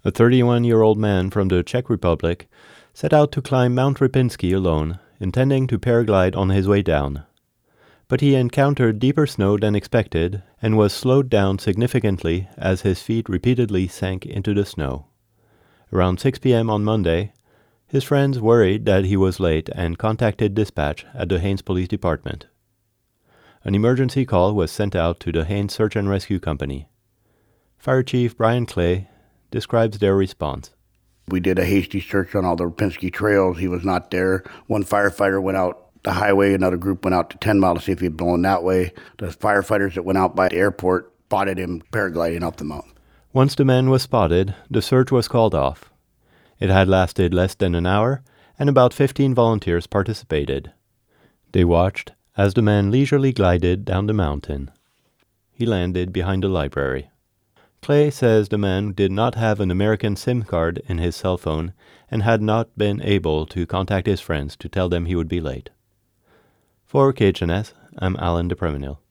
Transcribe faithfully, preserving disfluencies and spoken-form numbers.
A thirty-one-year-old man from the Czech Republic set out to climb Mount Ripinski alone, intending to paraglide on his way down. But he encountered deeper snow than expected and was slowed down significantly as his feet repeatedly sank into the snow. Around six p.m. on Monday, his friends worried that he was late and contacted dispatch at the Haines Police Department. An emergency call was sent out to the Haines Search and Rescue Company. Fire Chief Brian Clay describes their response. We did a hasty search on all the Ripinski trails. He was not there. One firefighter went out the highway. Another group went out to ten mile to see if he had blown that way. The firefighters that went out by the airport spotted him paragliding up the mountain. Once the man was spotted, the search was called off. It had lasted less than an hour, and about fifteen volunteers participated. They watched as the man leisurely glided down the mountain. He landed behind the library. Clay says the man did not have an American SIM card in his cell phone and had not been able to contact his friends to tell them he would be late. For K H N S, I'm Alan DePreminil.